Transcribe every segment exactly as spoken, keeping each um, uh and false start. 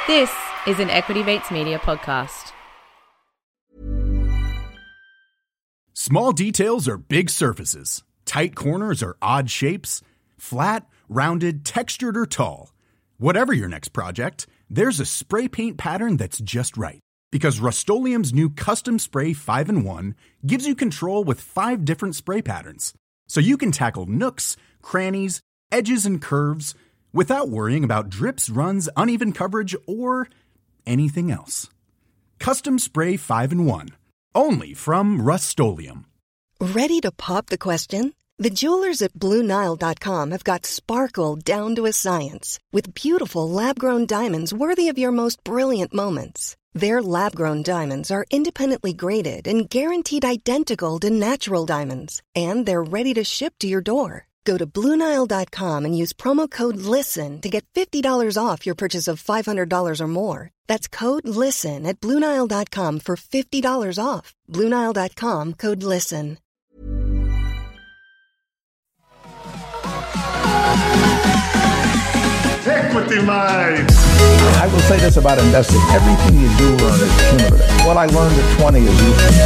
This is an Equity Mates Media podcast. Small details are big surfaces. Tight corners are odd shapes. Flat, rounded, textured, or tall. Whatever your next project, there's a spray paint pattern that's just right. Because Rust-Oleum's new Custom Spray five in one gives you control with five different spray patterns. So you can tackle nooks, crannies, edges, and curves without worrying about drips, runs, uneven coverage, or anything else. Custom Spray five in one. Only from Rust-Oleum. Ready to pop the question? The jewelers at Blue Nile dot com have got sparkle down to a science with beautiful lab-grown diamonds worthy of your most brilliant moments. Their lab-grown diamonds are independently graded and guaranteed identical to natural diamonds, and they're ready to ship to your door. Go to Blue Nile dot com and use promo code LISTEN to get fifty dollars off your purchase of five hundred dollars or more. That's code LISTEN at Blue Nile dot com for fifty dollars off. Blue Nile dot com, code LISTEN. Equity Mates! I will say this about investing. Everything you do learn is cumulative. What I learned at twenty is useful.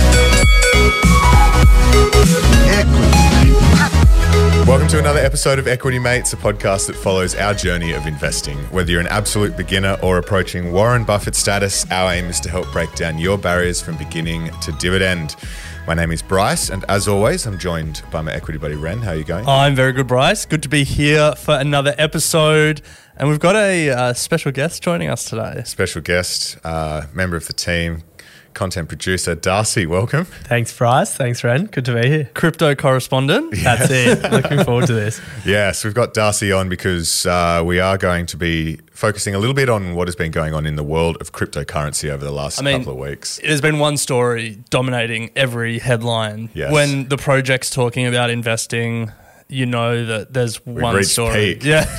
Welcome to another episode of Equity Mates, a podcast that follows our journey of investing. Whether you're an absolute beginner or approaching Warren Buffett status, our aim is to help break down your barriers from beginning to dividend. My name is Bryce, and as always, I'm joined by my equity buddy, Ren. How are you going? I'm very good, Bryce. Good to be here for another episode. And we've got a uh, special guest joining us today. Special guest, uh, member of the team, content producer, Darcy. Welcome. Thanks, Bryce. Thanks, Ren. Good to be here. Crypto correspondent. That's it. Looking forward to this. Yes, we've got Darcy on because uh, we are going to be focusing a little bit on what has been going on in the world of cryptocurrency over the last I mean, couple of weeks. There's been one story dominating every headline. Yes. When the project's talking about investing, you know that there's We've one reached story. Peak. Yeah.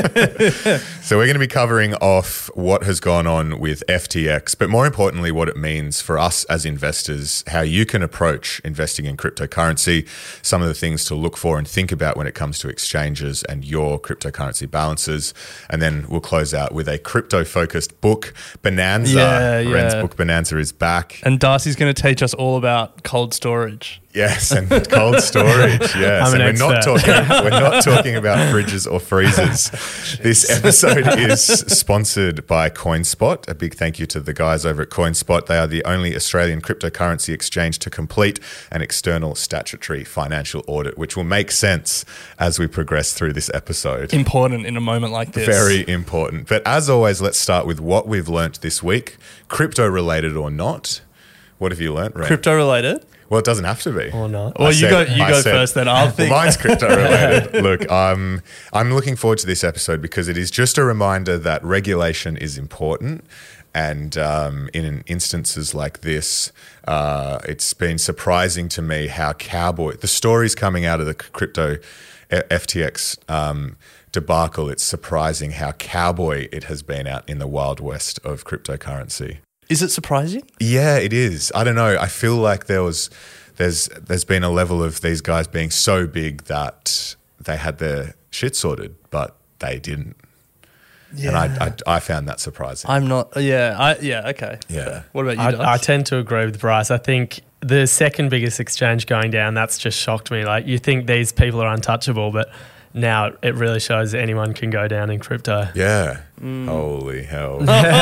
So we're going to be covering off what has gone on with F T X, but more importantly, what it means for us as investors, how you can approach investing in cryptocurrency, some of the things to look for and think about when it comes to exchanges and your cryptocurrency balances. And then we'll close out with a crypto-focused book, Bonanza. Yeah, yeah. Ren's book, Bonanza, is back. And Darcy's going to teach us all about cold storage. Yes, and cold storage. Yes, I'm and an we're not expert. talking. We're not talking about fridges or freezers. This episode is sponsored by CoinSpot. A big thank you to the guys over at CoinSpot. They are the only Australian cryptocurrency exchange to complete an external statutory financial audit, which will make sense as we progress through this episode. Important in a moment like this. Very important. But as always, let's start with what we've learnt this week, crypto related or not. What have you learnt, Ren? Crypto related? Well, it doesn't have to be. Or not. Well, I you said- go. You I go said- first, then I'll think. Well, mine's crypto related. Look, um, I'm looking forward to this episode because it is just a reminder that regulation is important. And um, in instances like this, uh, it's been surprising to me how cowboy, the stories coming out of the crypto F T X um, debacle, it's surprising how cowboy it has been out in the wild west of cryptocurrency. Is it surprising? Yeah, it is. I don't know. I feel like there was, there's, there's been a level of these guys being so big that they had their shit sorted, but they didn't. Yeah. And I, I, I found that surprising. I'm not. Yeah. I. Yeah. Okay. Yeah. Fair. What about you, I, Darcy? I tend to agree with Bryce. I think the second biggest exchange going down, that's just shocked me. Like, you think these people are untouchable, but now it really shows that anyone can go down in crypto. Yeah. Mm. Holy hell.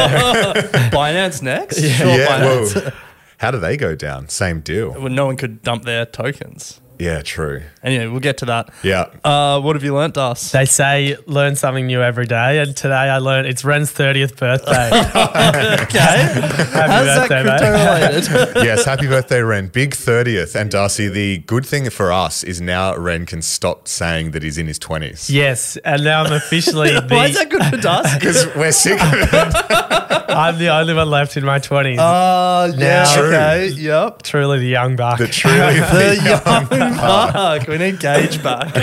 Binance next? Yeah. Sure, Yeah, Binance. well, how do they go down? Same deal. Well, no one could dump their tokens. Yeah, true. Anyway, we'll get to that. Yeah. Uh, what have you learnt, Das? They say learn something new every day, and today I learned it's Ren's thirtieth birthday. Okay. Happy How's that birthday, crypto mate. related? Yes, happy birthday, Ren. Big thirtieth. And Darcy, the good thing for us is now Ren can stop saying that he's in his twenties. Yes, and now I'm officially the, Why is that good for Das? Because we're sick of it. I'm the only one left in my twenties. Uh, yeah, True. okay, yep. Truly the young buck. The truly The young buck. We need Gage back.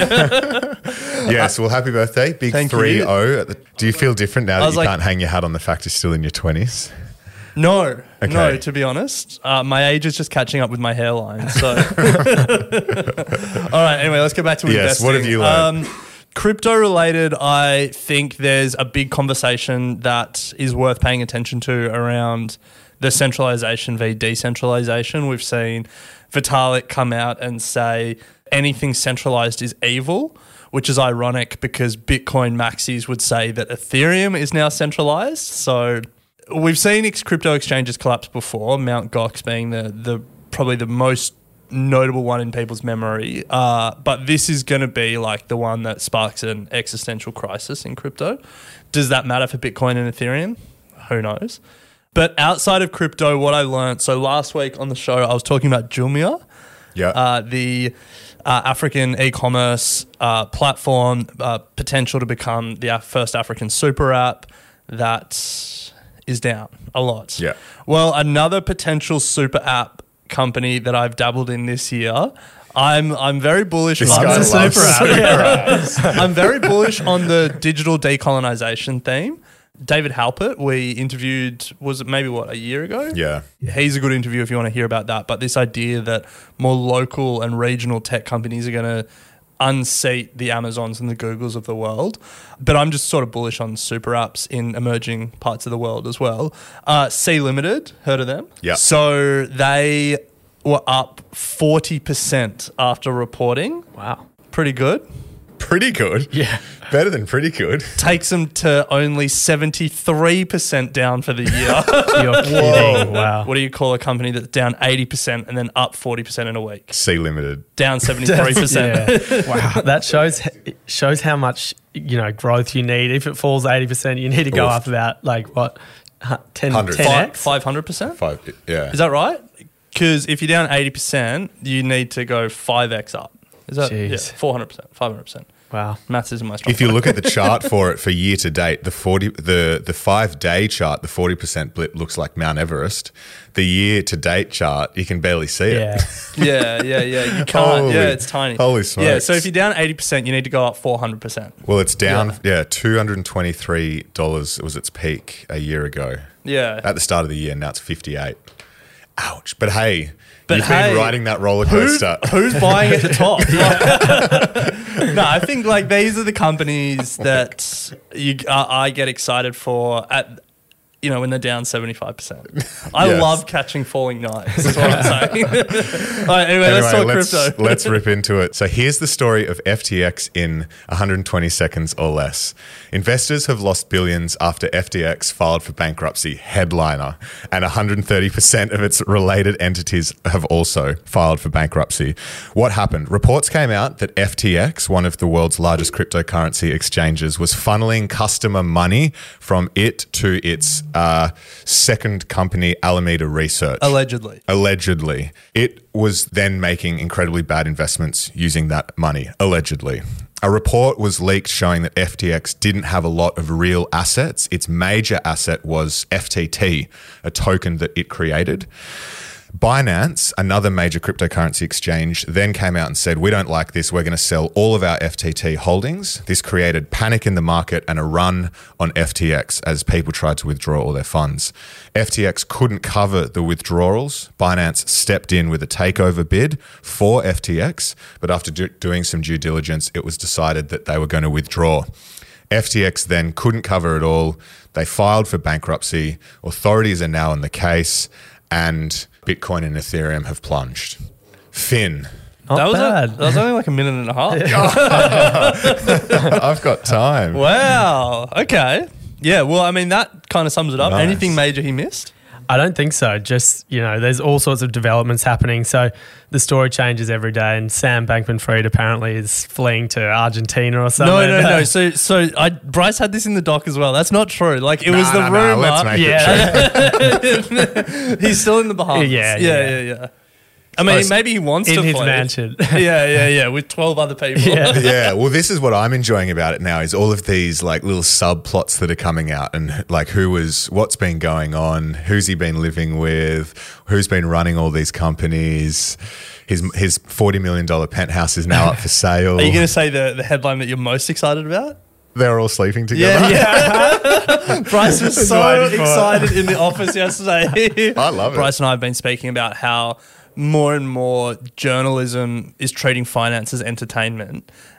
Yes, well, happy birthday. Big Thank you. three oh. Do you feel different now I that was you like- can't hang your hat on the fact you're still in your twenties? No, Okay. no, to be honest. Uh, my age is just catching up with my hairline. So, all right, anyway, let's get back to Yes, investing. what have you learned? Um, Crypto related, I think there's a big conversation that is worth paying attention to around the centralization v decentralization. We've seen Vitalik come out and say anything centralized is evil, which is ironic because Bitcoin maxis would say that Ethereum is now centralized. So we've seen ex- crypto exchanges collapse before, Mt. Gox being the, the probably the most notable one in people's memory. Uh, but this is going to be like the one that sparks an existential crisis in crypto. Does that matter for Bitcoin and Ethereum? Who knows? But outside of crypto, what I learned, so last week on the show, I was talking about Jumia, Yeah. uh, the uh, African e-commerce uh, platform, uh, potential to become the af- first African super app that is down a lot. Yeah. Well, another potential super app company that I've dabbled in this year, I'm I'm very bullish This on guy the loves super app. super apps. I'm very bullish on the digital decolonization theme. David Halpert, we interviewed, was it maybe what, a year ago? Yeah. He's a good interview if you want to hear about that. But this idea that more local and regional tech companies are going to unseat the Amazons and the Googles of the world. But I'm just sort of bullish on super apps in emerging parts of the world as well. Uh, C Limited, heard of them? Yeah. So they were up forty percent after reporting. Wow. Pretty good. Pretty good. Yeah. Better than pretty good. Takes them to only seventy-three percent down for the year. You're kidding. Wow. What do you call a company that's down eighty percent and then up forty percent in a week? C Limited. Down seventy-three percent. Yeah. Wow. That shows shows how much, you know, growth you need. If it falls eighty percent, you need to go Oof. up about like what? ten, one hundred. ten x? five hundred percent? Five. Yeah. Is that right? Because if you're down eighty percent, you need to go five x up. Is that Jeez. yeah, four hundred percent, five hundred percent. Wow. Maths isn't my strong If you point. look at the chart for it for year to date, the forty the the five day chart, the forty percent blip looks like Mount Everest. The year to date chart, you can barely see it. Yeah. Yeah, yeah, yeah. You can't. Holy- yeah, it's tiny. holy Yeah, so smokes. if you're down eighty percent, you need to go up four hundred percent. Well, it's down. Yeah, two hundred and twenty three dollars was its peak a year ago. Yeah. At the start of the year, now it's fifty eight. Ouch! But hey, But you've hey, been riding that roller Who's, coaster. who's buying at the top? No, I think like these are the companies that you uh, I get excited for at, you know, when they're down seventy-five percent. I Yes. love catching falling knives. That's what I'm saying. All right, anyway, let's talk let's, crypto. let's rip into it. So here's the story of F T X in one hundred twenty seconds or less. Investors have lost billions after F T X filed for bankruptcy, headliner, and one hundred thirty percent of its related entities have also filed for bankruptcy. What happened? Reports came out that F T X, one of the world's largest cryptocurrency exchanges, was funneling customer money from it to its uh, second company, Alameda Research. Allegedly. Allegedly. It was then making incredibly bad investments using that money, allegedly. A report was leaked showing that F T X didn't have a lot of real assets. Its major asset was F T T, a token that it created. Binance, another major cryptocurrency exchange, then came out and said, we don't like this. We're going to sell all of our F T T holdings. This created panic in the market and a run on F T X as people tried to withdraw all their funds. F T X couldn't cover the withdrawals. Binance stepped in with a takeover bid for F T X, but after do- doing some due diligence, it was decided that they were going to withdraw. F T X then couldn't cover it all. They filed for bankruptcy. Authorities are now in the case, and Bitcoin and Ethereum have plunged. Finn. Not that was bad. A, that was only like a minute and a half. I've got time. Wow. Okay. Yeah. Well, I mean, that kind of sums it up. Nice. Anything major he missed? I don't think so. Just, you know, there's all sorts of developments happening. So the story changes every day. And Sam Bankman-Fried apparently is fleeing to Argentina or No, something. no, no. So, so I, Bryce had this in the doc as well. That's not true. Like it was Nah, the nah, nah, rumor. let's make Yeah. it true. He's still in the Bahamas. Yeah, yeah, yeah. yeah. yeah. I mean, maybe he wants in to his flee. mansion. yeah, yeah, yeah. With twelve other people. Yeah. Yeah, well, this is what I'm enjoying about it now is all of these like little subplots that are coming out and like who was, what's been going on, who's he been living with, who's been running all these companies. His his forty million dollars penthouse is now up for sale. Are you going to say the, the headline that you're most excited about? They're all sleeping together. yeah. Bryce was so waiting for it. excited in the office yesterday. I love it. Bryce and I have been speaking about how more and more journalism is treating finance as entertainment.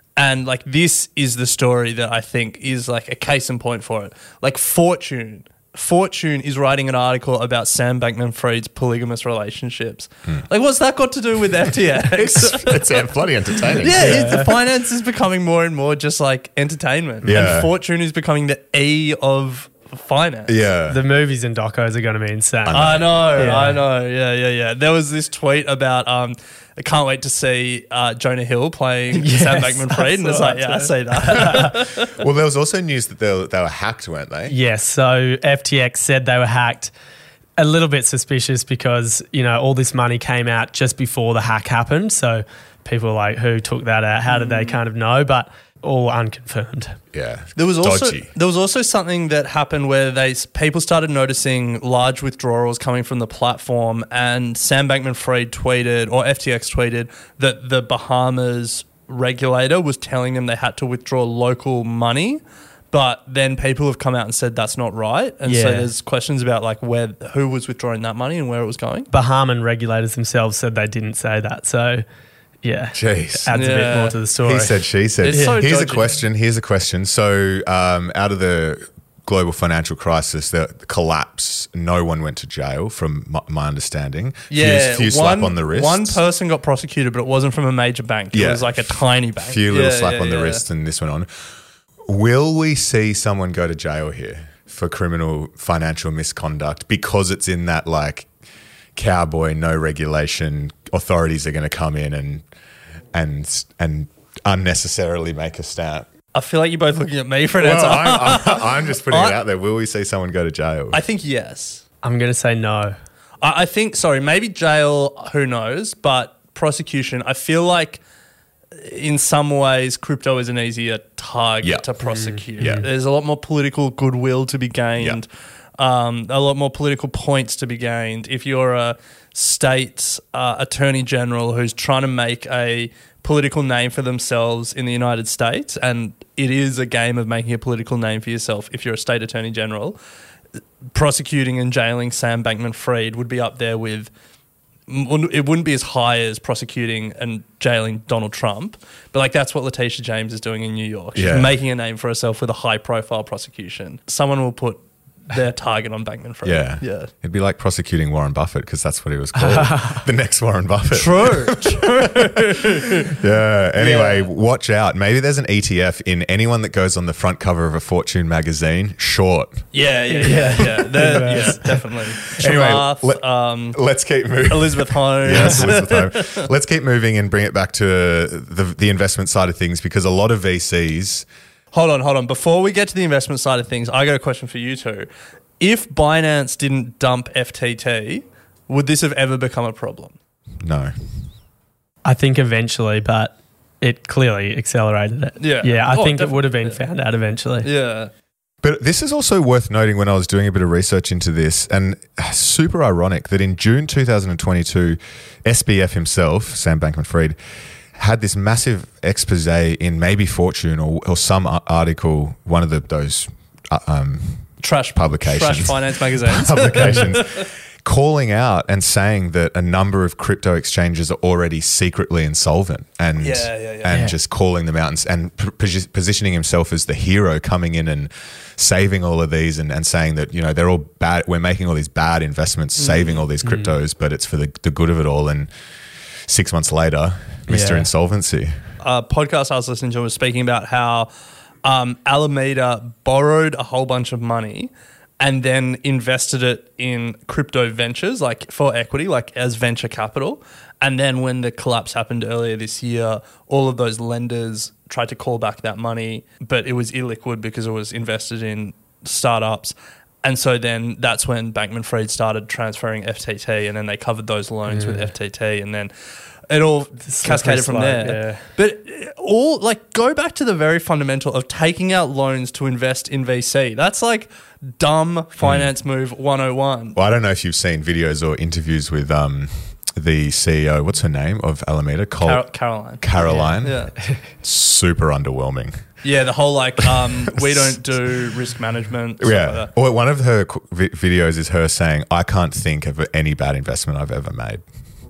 And like this is the story that I think is like a case in point for it. Like Fortune. Fortune is writing an article about Sam Bankman-Fried's polygamous relationships. Hmm. Like, what's that got to do with F T X? it's, it's uh, bloody entertaining. Yeah, It, the finance is becoming more and more just like entertainment. Yeah. And Fortune is becoming the E of finance. Yeah. The movies and docos are going to be insane. I know, Yeah. I know. Yeah, yeah, yeah. There was this tweet about, um, I can't wait to see uh, Jonah Hill playing Yes, Sam Bankman-Fried. And it's like, yeah, I see that. Well, there was also news that they were, they were hacked, weren't they? Yes, so F T X said they were hacked. A little bit suspicious because, you know, all this money came out just before the hack happened. So people were like, who took that out? How did they kind of know? But all unconfirmed. Yeah. There was also Dodgy. there was also something that happened where they people started noticing large withdrawals coming from the platform, and Sam Bankman-Fried tweeted, or F T X tweeted, that the Bahamas regulator was telling them they had to withdraw local money. But then people have come out and said that's not right, and so Yeah. there's questions about like where who was withdrawing that money and where it was going. Bahamian regulators themselves said they didn't say that. So, yeah, Jeez. adds a bit Yeah. more to the story. He said, she said. It's so Here's a dodgy. question. Here's a question. So, um, out of the global financial crisis, the collapse, no one went to jail, from my, my understanding. Yeah, few, few one, slap on the wrist. one person got prosecuted, but it wasn't from a major bank. It Yeah. was like a tiny bank. few little Yeah, slap yeah, on the yeah. wrist, and this went on. Will we see someone go to jail here for criminal financial misconduct because it's in that like cowboy, no regulation, authorities are going to come in and and and unnecessarily make a stamp? I feel like you're both looking at me for an Well, answer. I'm, I'm, I'm just putting it I- out there. Will we see someone go to jail? I think yes. I'm going to say no. I, I think, sorry, maybe jail, who knows, but prosecution, I feel like in some ways crypto is an easier target Yeah. to prosecute. Yeah. There's a lot more political goodwill to be gained, um, a lot more political points to be gained. If you're a state uh, attorney general who's trying to make a political name for themselves in the United States, and it is a game of making a political name for yourself if you're a state attorney general, prosecuting and jailing Sam Bankman-Fried would be up there with, it wouldn't be as high as prosecuting and jailing Donald Trump, but like that's what Letitia James is doing in New York. She's Yeah. making a name for herself with a high profile prosecution. Someone will put their target on Bankman-Fried. yeah. Yeah. It'd be like prosecuting Warren Buffett, because that's what he was called. The next Warren Buffett. True, true. Yeah. Anyway, Yeah. watch out. Maybe there's an E T F in anyone that goes on the front cover of a Fortune magazine. Short. Yeah, yeah, yeah, yeah. They're- yeah, definitely. Anyway, Chamath, let- um, Let's keep moving. Elizabeth Holmes. Yes, Elizabeth Home. Let's keep moving and bring it back to the the investment side of things, because a lot of V Cs. Hold on, hold on. Before we get to the investment side of things, I got a question for you two. If Binance didn't dump F T T, would this have ever become a problem? No. I think eventually, but it clearly accelerated it. Yeah. Yeah, I Oh, think it definitely. would have been Yeah. found out eventually. Yeah. But this is also worth noting when I was doing a bit of research into this, and super ironic that in June two thousand twenty-two, S B F himself, Sam Bankman-Fried, had this massive expose in maybe Fortune or, or some a- article, one of the those uh, um, Trash Publications. Trash finance magazines. publications, calling out and saying that a number of crypto exchanges are already secretly insolvent, and Yeah, yeah, yeah. and Yeah. just calling them out and, and p- posi- positioning himself as the hero, coming in and saving all of these, and, and saying that, you know, they're all bad. We're making all these bad investments, Mm. saving all these cryptos, but it's for the, the good of it all. And six months later, Mister Yeah. Insolvency. A podcast I was listening to was speaking about how um, Alameda borrowed a whole bunch of money and then invested it in crypto ventures, like for equity, like as venture capital. And then when the collapse happened earlier this year, all of those lenders tried to call back that money, but it was illiquid because it was invested in startups. And so then that's when Bankman-Fried started transferring F T T, and then they covered those loans with F T T, and then it all cascaded from slope, there. yeah. But all like go back to the very fundamental of taking out loans to invest in V C. That's like dumb finance move one oh one. Well, I don't know if you've seen videos or interviews with um, the C E O, what's her name, of Alameda? Col- Car- Caroline. Caroline. Yeah. Super underwhelming. Yeah, the whole like um, we don't do risk management. stuff Yeah. like that. Well, one of her qu- vi- videos is her saying, "I can't think of any bad investment I've ever made."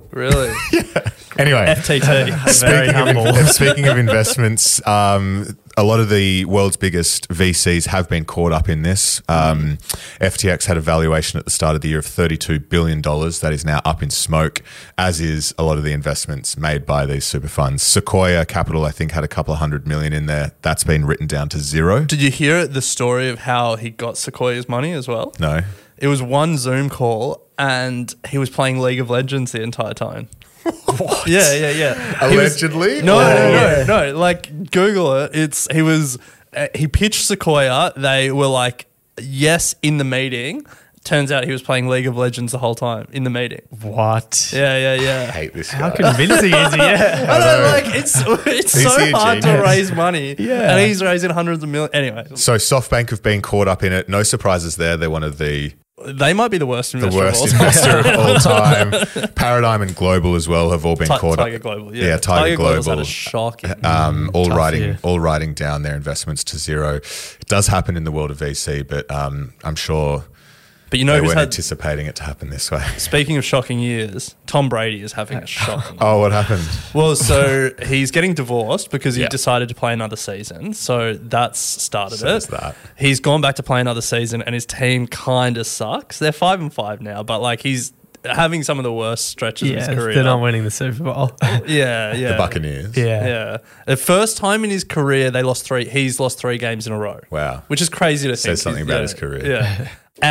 Really? Anyway, F T T. Very speaking humble. of, speaking of investments, um, a lot of the world's biggest V Cs have been caught up in this. Um, F T X had a valuation at the start of the year of thirty-two billion dollars. That is now up in smoke, as is a lot of the investments made by these super funds. Sequoia Capital, I think, had a couple of hundred million in there. That's been written down to zero. Did you hear the story of how he got Sequoia's money as well? No. It was one Zoom call and he was playing League of Legends the entire time. What? Yeah, yeah, yeah. He was- Allegedly? no, Or- no, no, no. Like, Google it. It's he was uh, he pitched Sequoia. They were like, yes, in the meeting. Turns out he was playing League of Legends the whole time in the meeting. What? Yeah, yeah, yeah. I hate this How guy. convincing is he? Yeah. I know, like it's it's Is he so a hard to genius? raise money. Yeah. and he's raising hundreds of millions. Anyway, So SoftBank have been caught up in it. No surprises there. They're one of the they might be the worst the investor worst of all time. investor of all time. Paradigm and Global as well have all been Ti- caught Tiger up. Global, yeah. Yeah, Tiger, Global's had Global. a shocking. Um, all Tough writing, year. all writing down their investments to zero. It does happen in the world of V C, but um, I'm sure But you know they who's weren't had. anticipating it to happen this way. Speaking of shocking years, Tom Brady is having a shocking. Oh, what happened? Well, so he's getting divorced because he Yeah. decided to play another season. So that's started Says it. that. He's gone back to play another season, and his team kind of sucks. They're five and five now, but like he's having some of the worst stretches of Yeah, his career. they're not winning the Super Bowl. Yeah, yeah. The Buccaneers. yeah. Yeah. The first time in his career, they lost three. He's lost three games in a row. Wow. Which is crazy to think. Says something He's- about yeah, his career. Yeah.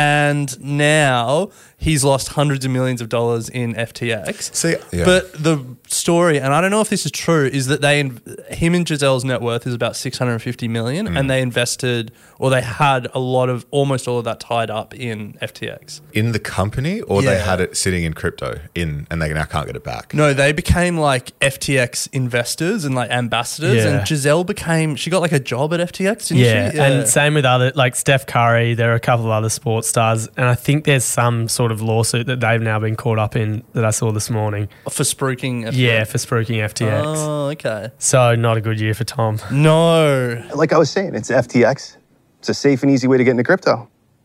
And now he's lost hundreds of millions of dollars in F T X. See, yeah. But the story, and I don't know if this is true, is that they, him and Giselle's net worth is about six hundred fifty million, Mm. and they invested, or they had a lot of, almost all of that tied up in F T X. In the company, or they Yeah. had it sitting in crypto in, and they now can't get it back. No, they became like F T X investors and like ambassadors, Yeah. and Giselle became, she got like a job at F T X, didn't Yeah, she? and same with other like Steph Curry. There are a couple of other sports stars, and I think there's some sort of lawsuit that they've now been caught up in that I saw this morning. for spruiking F T X. Yeah, for spruiking F T X. Oh, okay. So not a good year for Tom. No. Like I was saying, it's F T X. It's a safe and easy way to get into crypto.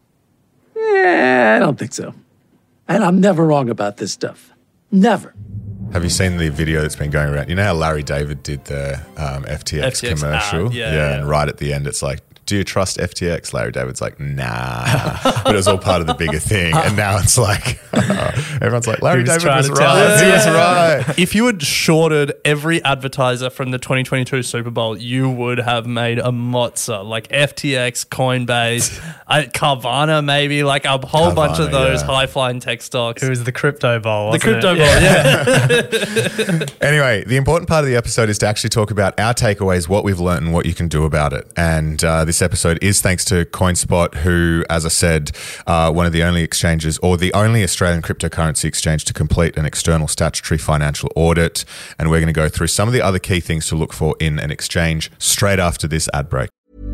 Eh, I don't think so. And I'm never wrong about this stuff. Never. Have you seen the video that's been going around? You know how Larry David did the um, F T X, F T X commercial? ad, yeah, yeah. And right at the end, it's like, do you trust F T X? Larry David's like, nah. But it was all part of the bigger thing. And now it's like, everyone's like, Larry He was David trying was to tell right. us. He was Yeah. right. If you had shorted every advertiser from the twenty twenty-two Super Bowl, you would have made a mozza. Like F T X, Coinbase, uh, Carvana, maybe, like a whole bunch of Carvana, those yeah. high-flying tech stocks. It was the crypto bowl. The wasn't crypto it? bowl, yeah. Anyway, the important part of the episode is to actually talk about our takeaways, what we've learned, and what you can do about it. And uh, this episode is thanks to CoinSpot, who, as I said, uh, one of the only exchanges or the only Australian cryptocurrency exchange to complete an external statutory financial audit. And we're going to go through some of the other key things to look for in an exchange straight after this ad break.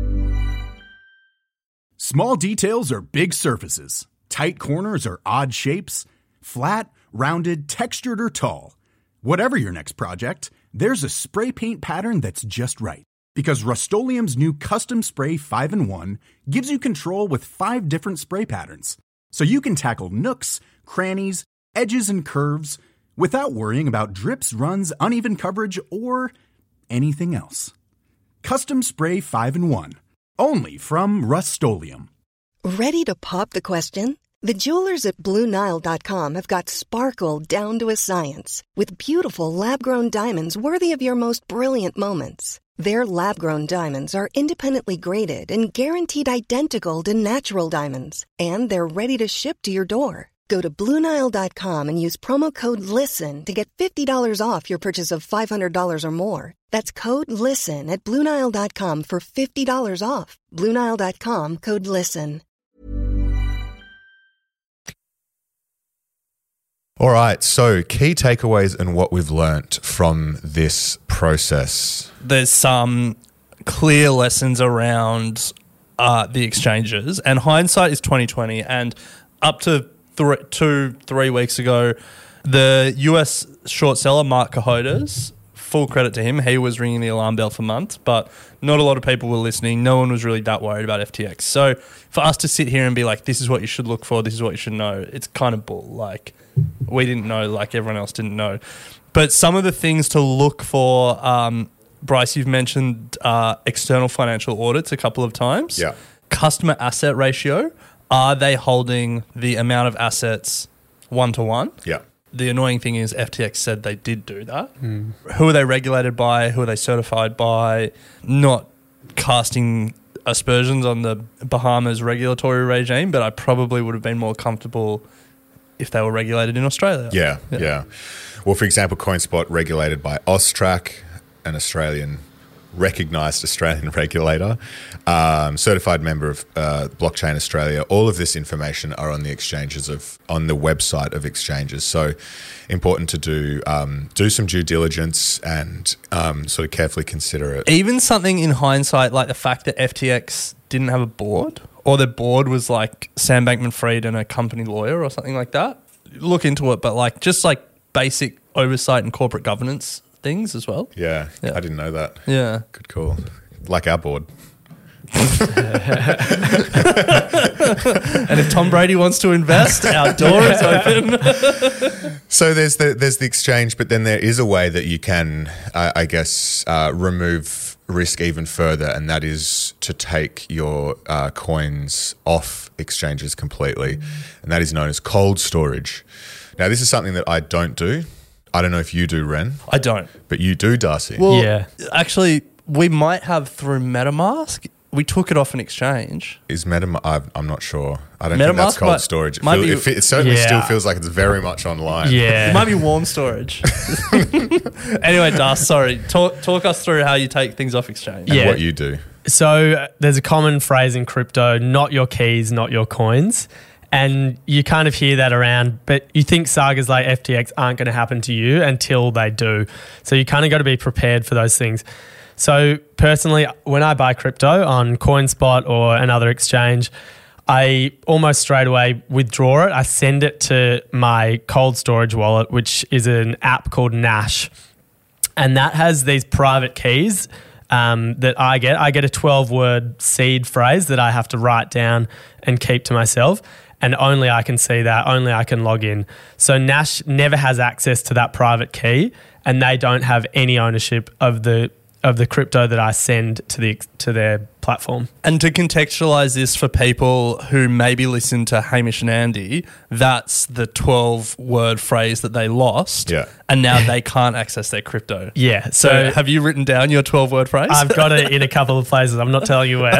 Small details are big surfaces. Tight corners are odd shapes. Flat, rounded, textured, or tall. Whatever your next project, there's a spray paint pattern that's just right. Because Rust-Oleum's new Custom Spray five in one gives you control with five different spray patterns. So you can tackle nooks, crannies, edges, and curves without worrying about drips, runs, uneven coverage, or anything else. Custom Spray five in one. Only from Rust-Oleum. Ready to pop the question? The jewelers at Blue Nile dot com have got sparkle down to a science with beautiful lab-grown diamonds worthy of your most brilliant moments. Their lab-grown diamonds are independently graded and guaranteed identical to natural diamonds, and they're ready to ship to your door. Go to Blue Nile dot com and use promo code LISTEN to get fifty dollars off your purchase of five hundred dollars or more. That's code LISTEN at Blue Nile dot com for fifty dollars off. Blue Nile dot com, code LISTEN. All right, so key takeaways and what we've learnt from this process. There's some clear lessons around uh, the exchanges, and hindsight is twenty twenty. And up to three, two, three weeks ago, the U S short seller Mark Cohodes full credit to him. He was ringing the alarm bell for months, but not a lot of people were listening. No one was really that worried about F T X. So for us to sit here and be like, this is what you should look for, this is what you should know, it's kind of bull. Like, we didn't know, like everyone else didn't know. But some of the things to look for, um, Bryce, you've mentioned uh, external financial audits a couple of times. Yeah. Customer asset ratio. Are they holding the amount of assets one to one? Yeah. The annoying thing is F T X said they did do that. Mm. Who are they regulated by? Who are they certified by? Not casting aspersions on the Bahamas regulatory regime, but I probably would have been more comfortable if they were regulated in Australia. Yeah, yeah. yeah. Well, for example, CoinSpot regulated by AUSTRAC, an Australian recognised Australian regulator, um, certified member of uh, Blockchain Australia. All of this information are on the exchanges of on the website of exchanges. So important to do um, do some due diligence and um, sort of carefully consider it. Even something in hindsight, like the fact that F T X didn't have a board, or their board was like Sam Bankman-Fried and a company lawyer or something like that. Look into it, but like just like basic oversight and corporate governance things as well. Yeah, yeah. I didn't know that. Yeah. Good call. Like our board. And if Tom Brady wants to invest, our door is open. So there's the there's the exchange, but then there is a way that you can, uh, I guess, uh, remove risk even further, and that is to take your uh, coins off exchanges completely, and that is known as cold storage. Now, this is something that I don't do. I don't know if you do, Ren. I don't. But you do, Darcy. Well, yeah. Actually, we might have through MetaMask. We took it off an exchange. Is MetaMask? I'm not sure. I don't MetaMask think that's cold might, storage. It, might feel, be, it, fe- it certainly yeah. still feels like it's very much online. Yeah. It might be warm storage. Anyway, Das, sorry. Talk, talk us through how you take things off exchange. And Yeah. what you do. So uh, there's a common phrase in crypto, not your keys, not your coins. And you kind of hear that around, but you think sagas like F T X aren't going to happen to you until they do. So you kind of got to be prepared for those things. So personally, when I buy crypto on CoinSpot or another exchange, I almost straight away withdraw it. I send it to my cold storage wallet, which is an app called Nash. And that has these private keys um, that I get. I get a twelve-word seed phrase that I have to write down and keep to myself. And only I can see that, only I can log in. So Nash never has access to that private key, and they don't have any ownership of the of the crypto that I send to the to their platform. And to contextualize this for people who maybe listen to Hamish and Andy, that's the twelve-word phrase that they lost, yeah. and now they can't access their crypto. Yeah. So, so have you written down your twelve-word phrase? I've got it in a couple of places. I'm not telling you where.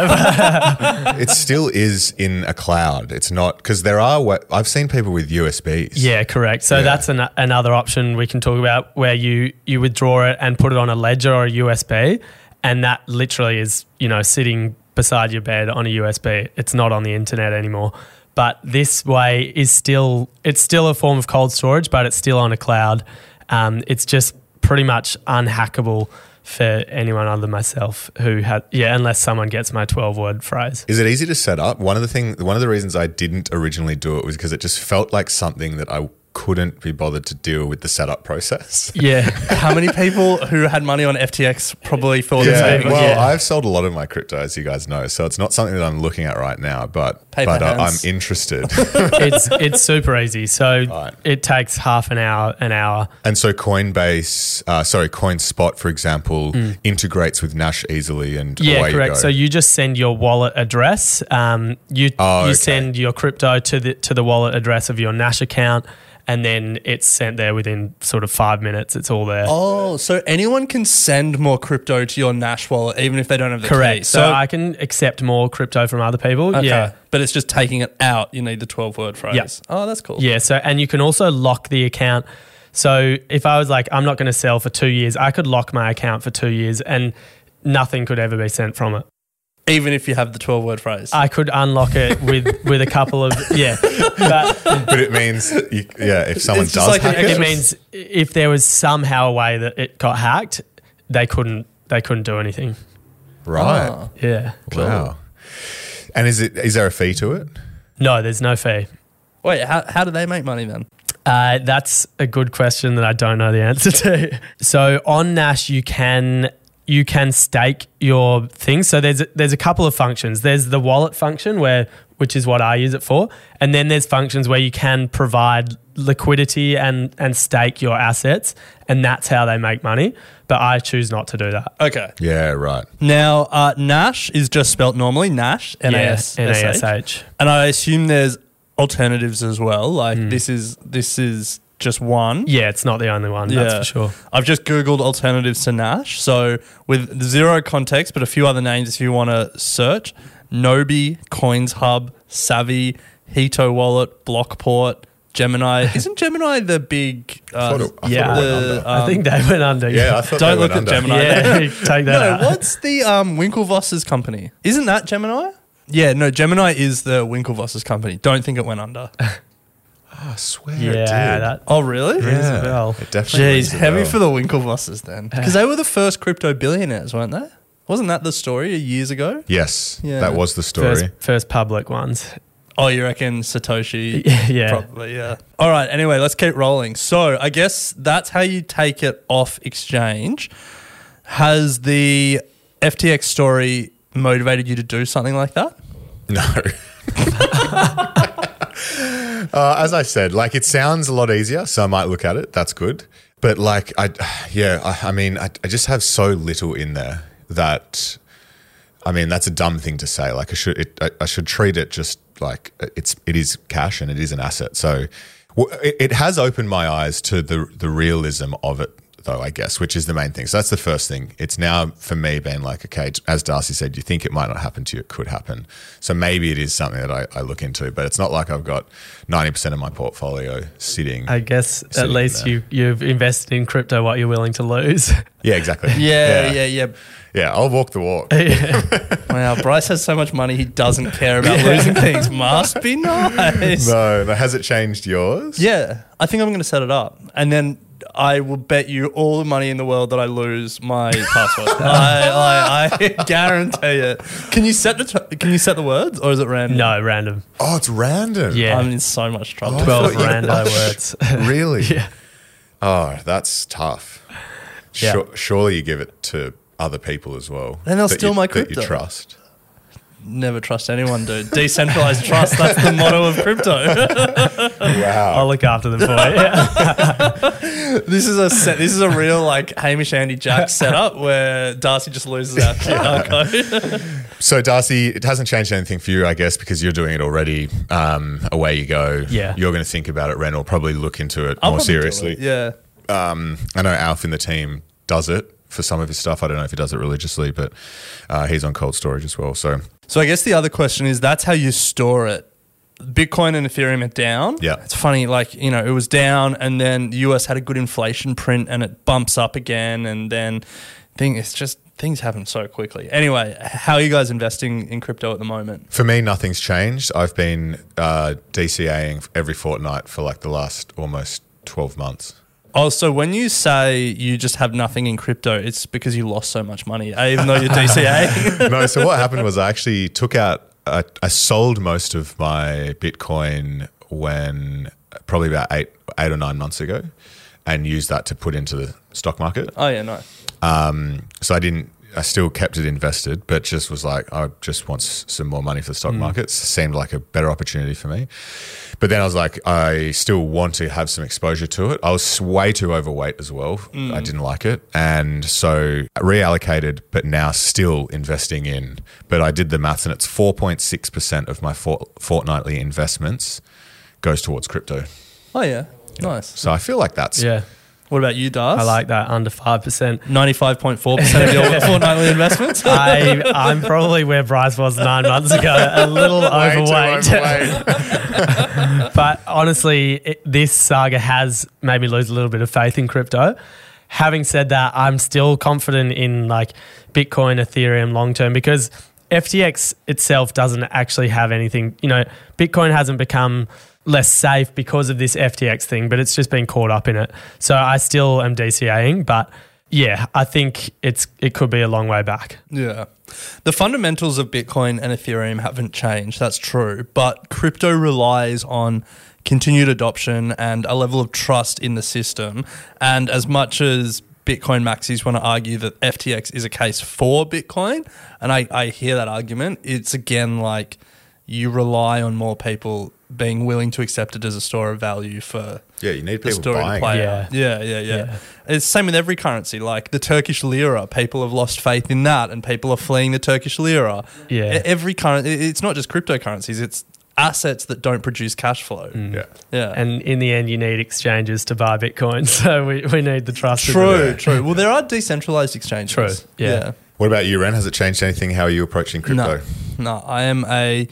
It still is in a cloud. It's not, because there are, I've seen people with U S Bs. Yeah, correct. So yeah. that's an, another option we can talk about, where you, you withdraw it and put it on a ledger or a U S B, and that literally is, you know, sitting beside your bed on a U S B. It's not on the internet anymore. But this way is still, it's still a form of cold storage, but it's still on a cloud. Um, it's just pretty much unhackable for anyone other than myself who had, yeah, unless someone gets my twelve-word phrase. Is it easy to set up? One of the thing, one of the reasons I didn't originally do it was because it just felt like something that I couldn't be bothered to deal with the setup process. Yeah. How many people who had money on F T X probably thought the Yeah, same? well, Yeah. I've sold a lot of my crypto, as you guys know, so it's not something that I'm looking at right now, but Paper but uh, I'm hands. interested. it's it's super easy. So Right. it takes half an hour, an hour. And so Coinbase, uh, sorry, CoinSpot, for example, Mm. integrates with Nash easily, and Yeah, away correct. you go. So you just send your wallet address. Um, you Oh, you okay. send your crypto to the to the wallet address of your Nash account, and then it's sent there within sort of five minutes. It's all there. Oh, so anyone can send more crypto to your Nash wallet even if they don't have the Correct. key. So, I can accept more crypto from other people. Okay. Yeah. But it's just taking it out. You need the twelve-word phrase. Yep. Oh, that's cool. Yeah. So and you can also lock the account. So if I was like, I'm not going to sell for two years, I could lock my account for two years, and nothing could ever be sent from it. Even if you have the twelve-word phrase. I could unlock it with, with a couple of, yeah. But but it means, you, yeah, if someone It's just does like an hack it it, means if there was somehow a way that it got hacked, they couldn't they couldn't do anything. right? Ah. Yeah. Wow. And is it is there a fee to it? No, there's no fee. Wait, how, how do they make money then? Uh, that's a good question that I don't know the answer to. So on Nash, you can you can stake your things. So there's a, there's a couple of functions. There's the wallet function where which is what I use it for, and then there's functions where you can provide liquidity and and stake your assets, and that's how they make money. But I choose not to do that. Okay. Yeah, right. Now, uh, Nash is just spelt normally, Nash, N A S N A S H. And I assume there's alternatives as well. Like Mm. this is this is just one. Yeah, it's not the only one, that's for sure. I've just Googled alternatives to Nash. So with zero context, but a few other names if you want to search. Nobi, Coins Hub, Savvy, Hito Wallet, Blockport, Gemini. Isn't Gemini the big... Uh, I thought it- I Yeah, thought it went the, under. I think they went under. Yeah, I thought Don't they look went at under. Gemini. Yeah, take that No, out. what's the um, Winklevoss's company? Isn't that Gemini? Yeah, no, Gemini is the Winklevoss's company. Don't think it went under. I swear Yeah, it did. that Oh, really? rings a bell. It definitely Jeez, rings a heavy bell. for the Winklevosses then. Because they were the first crypto billionaires, weren't they? Wasn't that the story years ago? Yes, Yeah. that was the story. First, first public ones. Oh, you reckon Satoshi? Yeah. Probably, yeah. All right, anyway, let's keep rolling. So I guess that's how you take it off exchange. Has the F T X story motivated you to do something like that? No. uh, as I said, like it sounds a lot easier, so I might look at it. That's good. But like, I, yeah, I, I mean, I, I just have so little in there that, I mean, that's a dumb thing to say. Like I should, it, I, I should treat it just like it's, it is cash and it is an asset. So well, it, it has opened my eyes to the the realism of it, though, I guess, which is the main thing. So that's the first thing. It's now for me being like, okay, as Darcy said, you think it might not happen to you, it could happen. So maybe it is something that I, I look into, but it's not like I've got ninety percent of my portfolio sitting. I guess at Sitting least there. you, you've invested in crypto what you're willing to lose. Yeah, exactly. Yeah, yeah, yeah. Yeah, I'll walk the walk. Wow, Bryce has so much money he doesn't care about losing things. Must be nice. No, no, has it changed yours? Yeah, I think I'm going to set it up. And then I will bet you all the money in the world that I lose my password. I, I, I guarantee it. Can you set the t- Can you set the words, or is it random? No, random. Oh, it's random. Yeah. I'm in so much trouble. Oh, twelve yeah. rando words. Really? Yeah. Oh, that's tough. Yeah. Sure, surely you give it to other people as well. Then they'll that steal you, my that crypto. you trust. Never trust anyone, dude. Decentralized trust. That's the motto of crypto. Wow. I'll look after them for you. Yeah. This is a set. This is a real like Hamish Andy Jack setup where Darcy just loses our Q R code. So, Darcy, it hasn't changed anything for you, I guess, because you're doing it already. Um, away you go. Yeah. You're going to think about it, Ren, or probably look into it I'll more probably do seriously. it, Yeah. Um, I know Alf in the team does it for some of his stuff. I don't know if he does it religiously, but uh, he's on cold storage as well. So, So I guess the other question is that's how you store it. Bitcoin and Ethereum are down. Yeah. It's funny, like, you know, it was down and then the U S had a good inflation print and it bumps up again and then thing it's just things happen so quickly. Anyway, how are you guys investing in crypto at the moment? for me, nothing's changed. I've been uh, DCAing every fortnight for like the last almost twelve months. Oh, so when you say you just have nothing in crypto, it's because you lost so much money, eh, even though you're DCAing? No, so what happened was I actually took out, I, I sold most of my Bitcoin when probably about eight, eight or nine months ago, and used that to put into the stock market. Oh, yeah, no. Um, so I didn't, I still kept it invested, but just was like, I just want s- some more money for the stock markets. Seemed like a better opportunity for me. But then I was like, I still want to have some exposure to it. I was way too overweight as well. I didn't like it. And so I reallocated, but now still investing in. But I did the maths and it's four point six percent of my fort- fortnightly investments goes towards crypto. Oh, yeah. Nice. So I feel like that's Yeah. What about you, Dars? I like that, under five percent. ninety-five point four percent of your fortnightly investments? I, I'm probably where Bryce was nine months ago, a little way too overweight. overweight. But honestly, it, this saga has made me lose a little bit of faith in crypto. Having said that, I'm still confident in like Bitcoin, Ethereum long term because F T X itself doesn't actually have anything. You know, Bitcoin hasn't become less safe because of this F T X thing, but it's just been caught up in it. So I still am DCAing, but yeah, I think it's it could be a long way back. Yeah. The fundamentals of Bitcoin and Ethereum haven't changed. That's true. But crypto relies on continued adoption and a level of trust in the system. And as much as Bitcoin maxis want to argue that F T X is a case for Bitcoin, and I, I hear that argument, it's again like you rely on more people being willing to accept it as a store of value for yeah, you need the people story buying. to play Yeah. out. Yeah, yeah, yeah, Yeah. It's the same with every currency. Like the Turkish lira, people have lost faith in that, and people are fleeing the Turkish lira. Yeah. E- every currency. It's not just cryptocurrencies. It's assets that don't produce cash flow. Yeah. Yeah. And in the end, you need exchanges to buy Bitcoin. So we, we need the trust. of True, it. true. Well, there are decentralized exchanges. True, yeah. What about you, Ren? Has it changed anything? How are you approaching crypto? No, no. I am a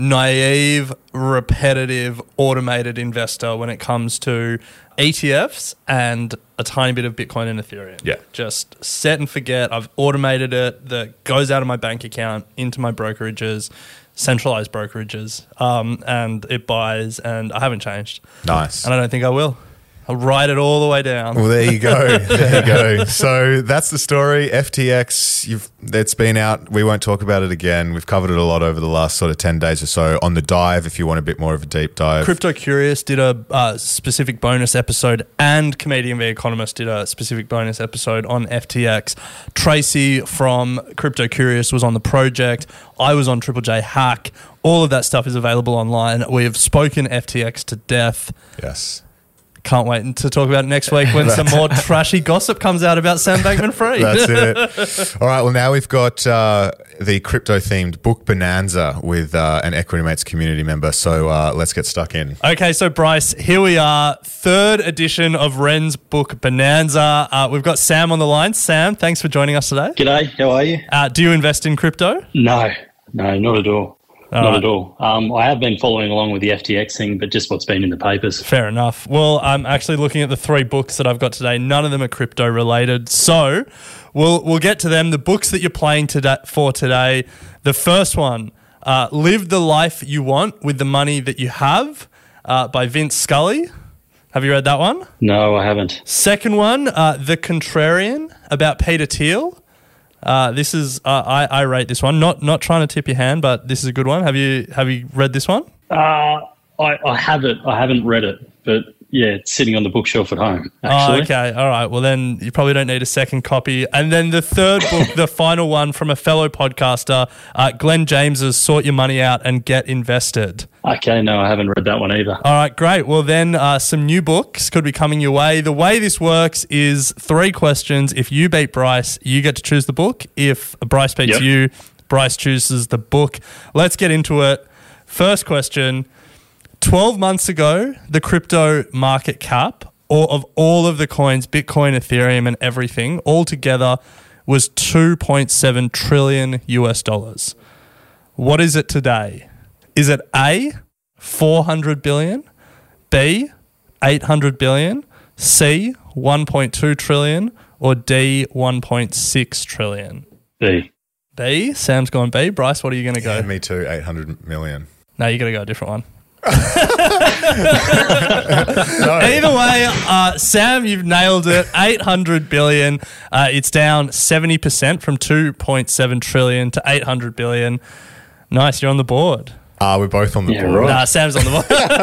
naive, repetitive, automated investor when it comes to E T Fs and a tiny bit of Bitcoin and Ethereum. Yeah. Just set and forget. I've automated it. That goes out of my bank account into my brokerages, centralized brokerages, um, and it buys. And I haven't changed. Nice. And I don't think I will. I'll ride it all the way down. Well, there you go. There you go. So that's the story. F T X, you've, it's been out. We won't talk about it again. We've covered it a lot over the last sort of ten days or so on the dive if you want a bit more of a deep dive. Crypto Curious did a uh, specific bonus episode, and Comedian The Economist did a specific bonus episode on F T X. Tracy from Crypto Curious was on the project. I was on Triple J Hack. All of that stuff is available online. We have spoken F T X to death. Yes. Can't wait to talk about it next week when some more trashy gossip comes out about Sam Bankman-Fried. That's it. All right. Well, now we've got uh, the crypto-themed book bonanza with uh, an Equity Mates community member. So uh, let's get stuck in. Okay, so Bryce, here we are, third edition of Ren's book bonanza. Uh, we've got Sam on the line. Sam, thanks for joining us today. G'day, how are you? Uh, do you invest in crypto? No, no, not at all. All not right. at all. Um, I have been following along with the F T X thing, but just what's been in the papers. Fair enough. Well, I'm actually looking at the three books that I've got today. None of them are crypto related. So we'll we'll get to them. The books that you're playing today, for today, the first one, uh, Live the Life You Want with the Money That You Have uh, by Vince Scully. Have you read that one? No, I haven't. Second one, uh, The Contrarian about Peter Thiel. Uh, this is uh, I, I rate this one. Not not trying to tip your hand, but this is a good one. Have you have you read this one? Uh, I, I have it. I haven't read it, but yeah, it's sitting on the bookshelf at home, actually. Oh, okay. All right. Well, then you probably don't need a second copy. And then the third book, the final one from a fellow podcaster, uh, Glenn James's Sort Your Money Out and Get Invested. Okay, no, I haven't read that one either. All right, great. Well, then uh, some new books could be coming your way. The way this works is three questions. If you beat Bryce, you get to choose the book. If Bryce beats Yep. you, Bryce chooses the book. Let's get into it. First question. twelve months ago, the crypto market cap or of all of the coins, Bitcoin, Ethereum, and everything, all together was two point seven trillion U S dollars. What is it today? Is it A, four hundred billion, B, eight hundred billion, C, one point two trillion, or D, one point six trillion? B. B? Sam's gone B. Bryce, what are you going to go? Yeah, me too, eight hundred million. No, you got to go a different one. No. Either way, uh, Sam, you've nailed it. eight hundred billion. Uh, it's down seventy percent from two point seven trillion to eight hundred billion. Nice, you're on the board. Uh, we're both on the Yeah, board. right. Nah, Sam's on the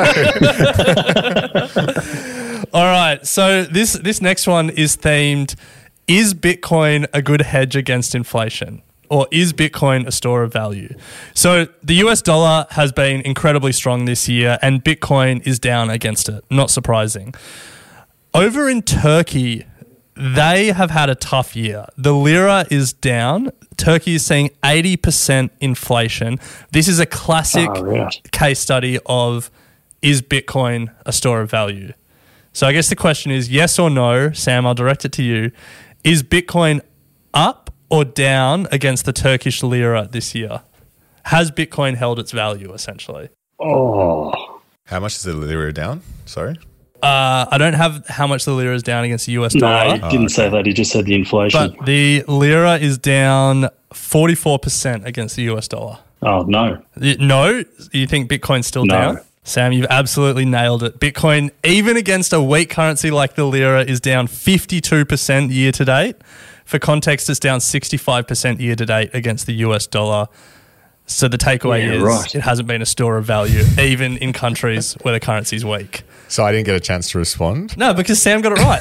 board. All right, so this this next one is themed: is Bitcoin a good hedge against inflation? Or is Bitcoin a store of value? So the U S dollar has been incredibly strong this year and Bitcoin is down against it. Not surprising. Over in Turkey, they have had a tough year. The lira is down. Turkey is seeing eighty percent inflation. This is a classic Oh, right. case study of, is Bitcoin a store of value? So I guess the question is yes or no. Sam, I'll direct it to you. Is Bitcoin up or down against the Turkish lira this year? Has Bitcoin held its value, essentially? Oh, How much is the lira down? Sorry. Uh, I don't have how much the lira is down against the U S no, dollar. he didn't say that. He just said the inflation. But the lira is down forty-four percent against the U S dollar. Oh, no. Y- No? You think Bitcoin's still No. down? Sam, you've absolutely nailed it. Bitcoin, even against a weak currency like the lira, is down fifty-two percent year to date. For context, it's down sixty-five percent year to date against the U S dollar. So the takeaway Yeah, is right. it hasn't been a store of value, even in countries where the currency's weak. So I didn't get a chance to respond. No, because Sam got it right.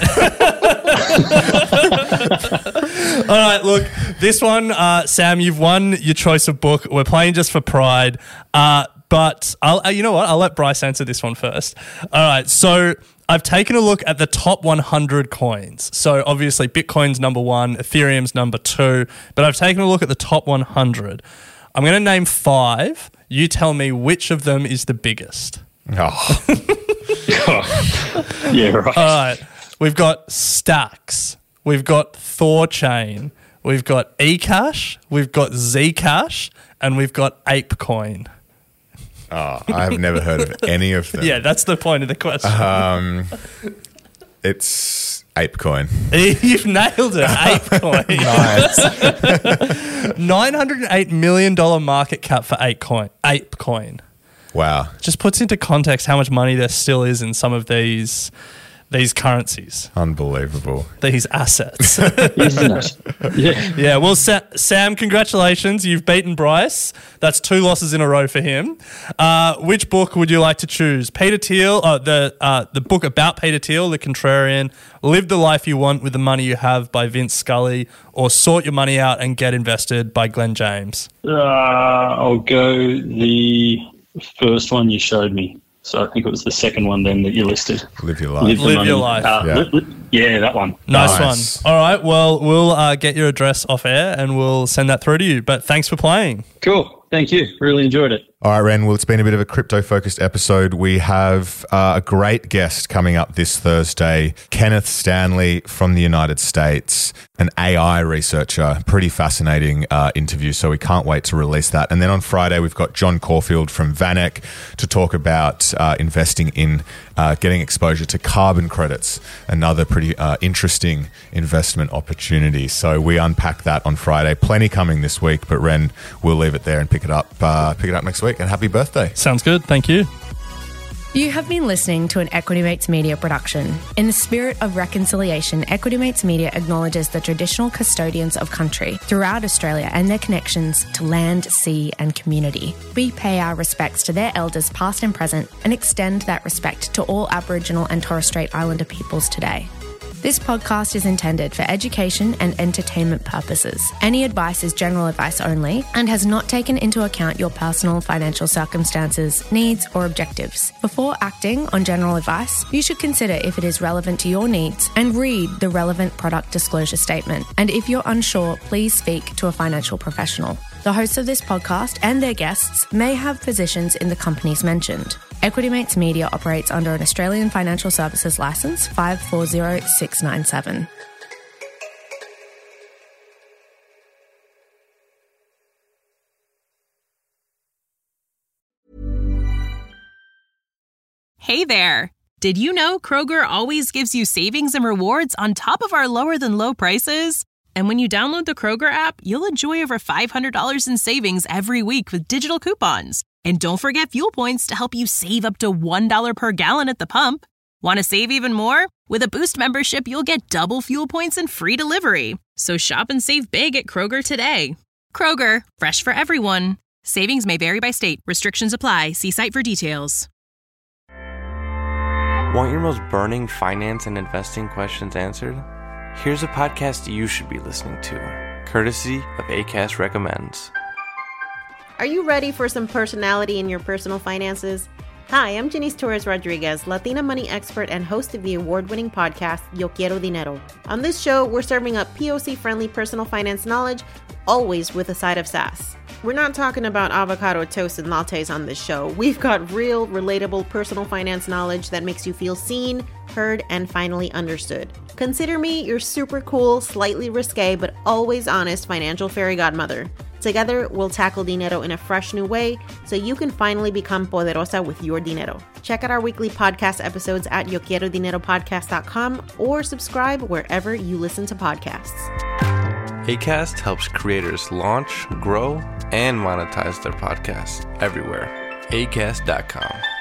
All right, look, this one, uh, Sam, you've won your choice of book. We're playing just for pride. Uh, but I'll, uh, you know what? I'll let Bryce answer this one first. All right, so I've taken a look at the top one hundred coins. So obviously Bitcoin's number one, Ethereum's number two, but I've taken a look at the top one hundred. I'm going to name five. You tell me which of them is the biggest. Oh. Yeah, right. All right. We've got Stacks. We've got Thorchain. We've got eCash. We've got Zcash. And we've got ApeCoin. Oh, I have never heard of any of them. Yeah, that's the point of the question. Um, it's ApeCoin. You've nailed it. ApeCoin. Nice. nine hundred eight million dollars market cap for ApeCoin. ApeCoin. Wow. Just puts into context how much money there still is in some of these these currencies. Unbelievable. These assets. Isn't it? Yeah. Yeah, well, Sa- Sam, congratulations. You've beaten Bryce. That's two losses in a row for him. Uh, which book would you like to choose? Peter Thiel, uh, the uh, the book about Peter Thiel, The Contrarian, Live the Life You Want with the Money You Have by Vince Scully, or Sort Your Money Out and Get Invested by Glenn James? Uh, I'll go the first one you showed me. So I think it was the second one then that you listed. Live your life. Live, the Live money. your life. Uh, Yeah. li- li- yeah, that one. Nice, Nice. one. All right, well, we'll uh, get your address off air and we'll send that through to you. But thanks for playing. Cool. Thank you. Really enjoyed it. All right, Ren. Well, it's been a bit of a crypto-focused episode. We have uh, a great guest coming up this Thursday, Kenneth Stanley from the United States, an A I researcher. Pretty fascinating uh, interview, so we can't wait to release that. And then on Friday, we've got John Caulfield from Vanek to talk about uh, investing in uh, getting exposure to carbon credits, another pretty uh, interesting investment opportunity. So we unpack that on Friday. Plenty coming this week, but Ren, we'll leave it there and pick it up, uh, pick it up next week. And happy birthday. Sounds good. Thank you. You have been listening to an Equity Mates Media production. In the spirit of reconciliation, Equity Mates Media acknowledges the traditional custodians of country throughout Australia and their connections to land, sea and community. We pay our respects to their elders past and present and extend that respect to all Aboriginal and Torres Strait Islander peoples today. This podcast is intended for education and entertainment purposes. Any advice is general advice only and has not taken into account your personal financial circumstances, needs, or objectives. Before acting on general advice, you should consider if it is relevant to your needs and read the relevant product disclosure statement. And if you're unsure, please speak to a financial professional. The hosts of this podcast and their guests may have positions in the companies mentioned. Equity Mates Media operates under an Australian Financial Services Licence five four zero six nine seven. Hey there! Did you know Kroger always gives you savings and rewards on top of our lower than low prices? And when you download the Kroger app, you'll enjoy over five hundred dollars in savings every week with digital coupons. And don't forget fuel points to help you save up to one dollar per gallon at the pump. Want to save even more? With a Boost membership, you'll get double fuel points and free delivery. So shop and save big at Kroger today. Kroger, fresh for everyone. Savings may vary by state. Restrictions apply. See site for details. Want your most burning finance and investing questions answered? Here's a podcast you should be listening to, courtesy of Acast Recommends. Are you ready for some personality in your personal finances? Hi, I'm Janice Torres Rodriguez, Latina money expert and host of the award-winning podcast, Yo Quiero Dinero. On this show, we're serving up P O C-friendly personal finance knowledge, always with a side of sass. We're not talking about avocado toast and lattes on this show. We've got real, relatable personal finance knowledge that makes you feel seen, heard, and finally understood. Consider me your super cool, slightly risque, but always honest financial fairy godmother. Together, we'll tackle dinero in a fresh new way so you can finally become poderosa with your dinero. Check out our weekly podcast episodes at yo quiero dinero podcast dot com or subscribe wherever you listen to podcasts. Acast helps creators launch, grow, and monetize their podcasts everywhere. acast dot com.